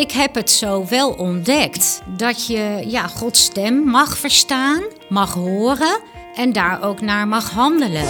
ik heb het zo wel ontdekt dat je Gods stem mag verstaan, mag horen en daar ook naar mag handelen.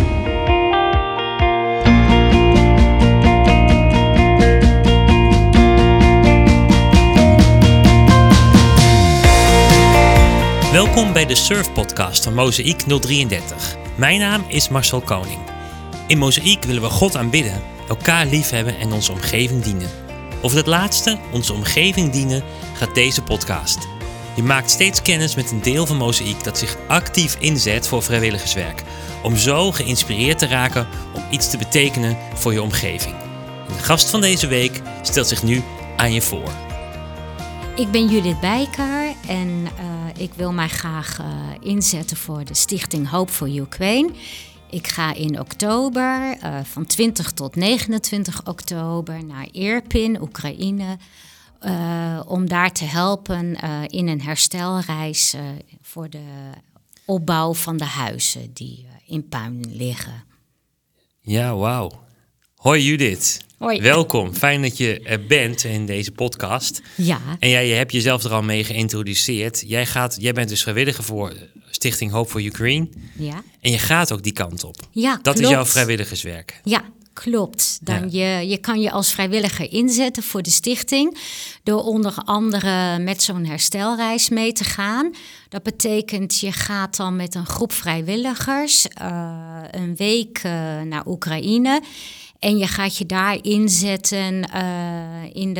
Welkom bij de Surf-podcast van Mozaïek 033. Mijn naam is Marcel Koning. In Mozaïek willen we God aanbidden, elkaar liefhebben en onze omgeving dienen. Over het laatste, onze omgeving dienen, gaat deze podcast. Je maakt steeds kennis met een deel van Mozaïek dat zich actief inzet voor vrijwilligerswerk. Om zo geïnspireerd te raken om iets te betekenen voor je omgeving. En de gast van deze week stelt zich nu aan je voor. Ik ben Judith Bijker en ik wil mij graag inzetten voor de stichting Hope for Ukraine. Ik ga in oktober, van 20 tot 29 oktober, naar Irpin, Oekraïne. Om daar te helpen in een herstelreis voor de opbouw van de huizen die in puin liggen. Ja, wauw. Hoi Judith. Hoi. Welkom, fijn dat je er bent in deze podcast. Ja. En je hebt jezelf er al mee geïntroduceerd. Jij bent dus vrijwilliger voor Stichting Hope for Ukraine. Ja. En je gaat ook die kant op. Ja, dat klopt. is jouw vrijwilligerswerk. Ja, klopt. Je kan je als vrijwilliger inzetten voor de stichting door onder andere met zo'n herstelreis mee te gaan. Dat betekent, je gaat dan met een groep vrijwilligers een week naar Oekraïne. En je gaat je daar inzetten in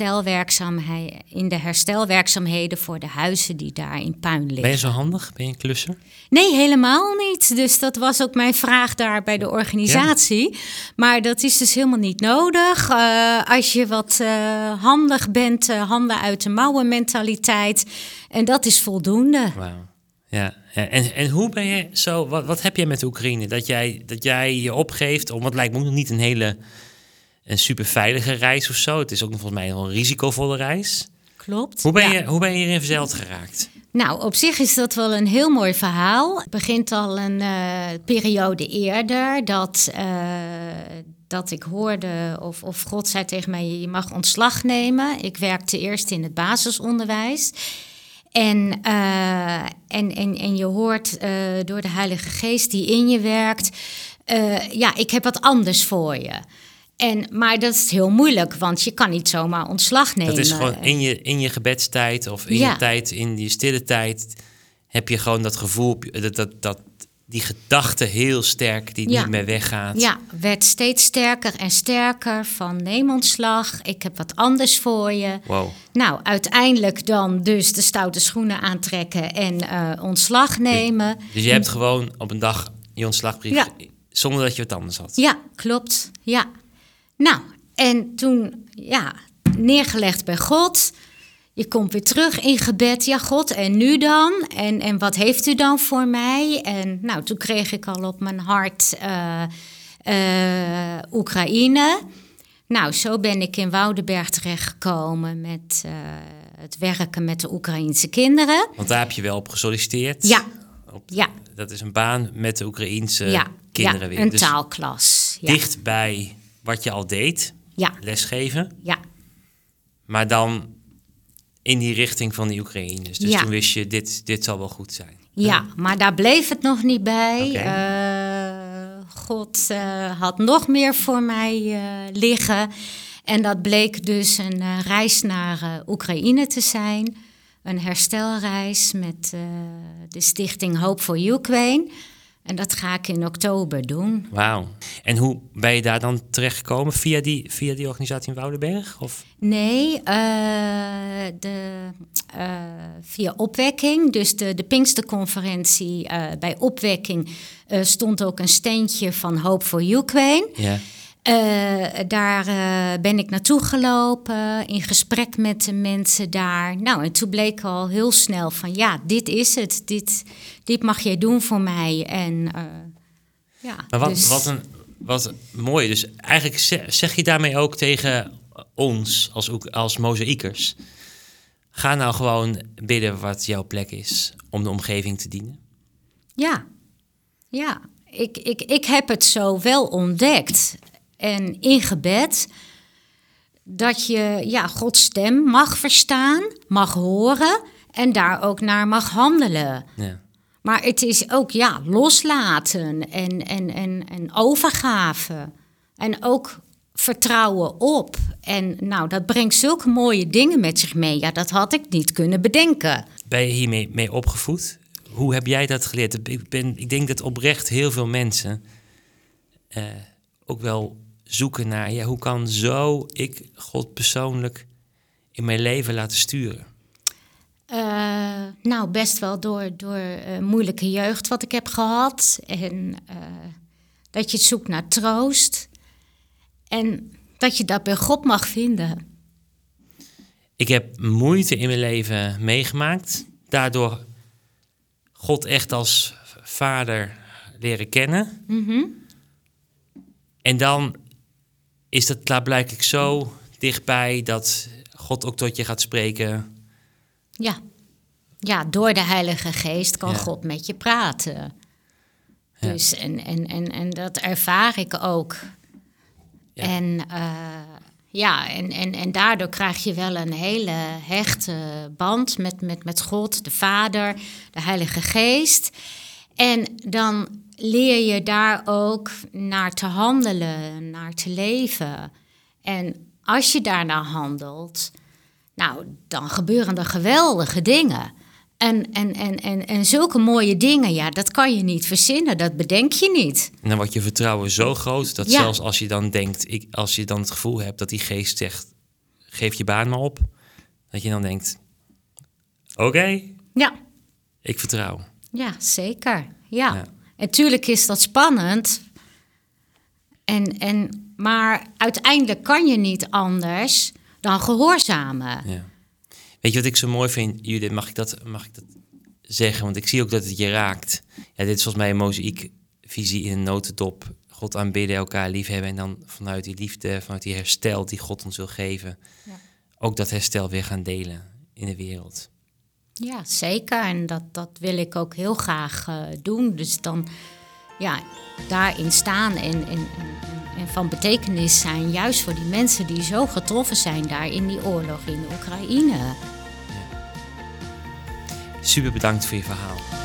de herstelwerkzaamheden voor de huizen die daar in puin liggen. Ben je zo handig? Ben je een klusser? Nee, helemaal niet. Dus dat was ook mijn vraag daar bij de organisatie. Ja. Maar dat is dus helemaal niet nodig. Als je wat handig bent, handen uit de mouwen mentaliteit. En dat is voldoende. Wauw. Ja. En hoe ben je zo? Wat heb jij met de Oekraïne? Dat jij je opgeeft, want het lijkt me nog niet een super veilige reis of zo. Het is ook nog volgens mij een risicovolle reis. Klopt. Hoe ben je hierin verzeild geraakt? Nou, op zich is dat wel een heel mooi verhaal. Het begint al een periode eerder dat ik hoorde of God zei tegen mij, je mag ontslag nemen. Ik werkte eerst in het basisonderwijs. En je hoort door de Heilige Geest die in je werkt, ik heb wat anders voor je. Maar dat is heel moeilijk, want je kan niet zomaar ontslag nemen. Dat is gewoon in je gebedstijd of in je tijd, in die stille tijd, heb je gewoon dat gevoel, dat die gedachte heel sterk die niet meer weggaat. Ja, werd steeds sterker en sterker van neem ontslag, ik heb wat anders voor je. Wow. Nou, uiteindelijk dan dus de stoute schoenen aantrekken en ontslag nemen. Dus je hebt gewoon op een dag je ontslagbrief zonder dat je wat anders had. Ja, klopt. Ja. Nou, en toen neergelegd bij God. Je komt weer terug in gebed. Ja, God, en nu dan? En wat heeft u dan voor mij? En nou, toen kreeg ik al op mijn hart Oekraïne. Nou, zo ben ik in Woudenberg terechtgekomen met het werken met de Oekraïense kinderen. Want daar heb je wel op gesolliciteerd? Ja. Dat is een baan met de Oekraïense kinderen weer. Een taalklas. Ja. Dicht bij wat je al deed, lesgeven. Ja. Maar dan in die richting van die Oekraïners. Dus toen wist je, dit zal wel goed zijn. Ja, maar daar bleef het nog niet bij. Okay. God had nog meer voor mij liggen. En dat bleek dus een reis naar Oekraïne te zijn. Een herstelreis met de stichting Hope for Ukraine. En dat ga ik in oktober doen. Wauw. En hoe ben je daar dan terechtgekomen? Via die organisatie in Woudenberg? Of? Nee, via Opwekking. Dus de Pinksterconferentie bij Opwekking stond ook een steentje van Hope for Ukraine. Ja. Daar ben ik naartoe gelopen, in gesprek met de mensen daar. Nou, en toen bleek al heel snel van dit is het. Dit mag jij doen voor mij. En maar wat mooi. Dus eigenlijk zeg je daarmee ook tegen ons als mozaïekers, ga nou gewoon bidden wat jouw plek is om de omgeving te dienen. Ja. Ik heb het zo wel ontdekt. En in gebed dat je Gods stem mag verstaan, mag horen en daar ook naar mag handelen. Ja. Maar het is ook loslaten en overgave. En ook vertrouwen op. En nou, dat brengt zulke mooie dingen met zich mee. Ja, dat had ik niet kunnen bedenken. Ben je hiermee mee opgevoed? Hoe heb jij dat geleerd? Ik denk dat oprecht heel veel mensen ook wel zoeken naar... hoe kan ik God persoonlijk in mijn leven laten sturen? Best wel door moeilijke jeugd wat ik heb gehad. En dat je zoekt naar troost. En dat je dat bij God mag vinden. Ik heb moeite in mijn leven meegemaakt. Daardoor God echt als vader leren kennen. Mm-hmm. En dan is dat klaarblijkelijk zo dichtbij dat God ook tot je gaat spreken. Ja, door de Heilige Geest kan God met je praten. Ja. Dus en dat ervaar ik ook. Ja. En daardoor krijg je wel een hele hechte band met God, de Vader, de Heilige Geest. En dan leer je daar ook naar te handelen, naar te leven. En als je daarnaar handelt, nou, dan gebeuren er geweldige dingen. En zulke mooie dingen, dat kan je niet verzinnen, dat bedenk je niet. En dan wordt je vertrouwen zo groot dat zelfs als je dan denkt, als je dan het gevoel hebt dat die geest zegt, geef je baan maar op, dat je dan denkt, oké, ik vertrouw. Ja, zeker. Ja. En tuurlijk is dat spannend. Maar uiteindelijk kan je niet anders dan gehoorzamen. Ja. Weet je wat ik zo mooi vind, Judith? Mag ik dat zeggen? Want ik zie ook dat het je raakt. Ja, dit is volgens mij een mozaïekvisie in een notendop. God aanbidden, elkaar liefhebben. En dan vanuit die liefde, vanuit die herstel die God ons wil geven. Ja. Ook dat herstel weer gaan delen in de wereld. Ja, zeker. En dat wil ik ook heel graag doen. Dus dan daarin staan en van betekenis zijn. Juist voor die mensen die zo getroffen zijn daar in die oorlog in de Oekraïne. Ja. Super bedankt voor je verhaal.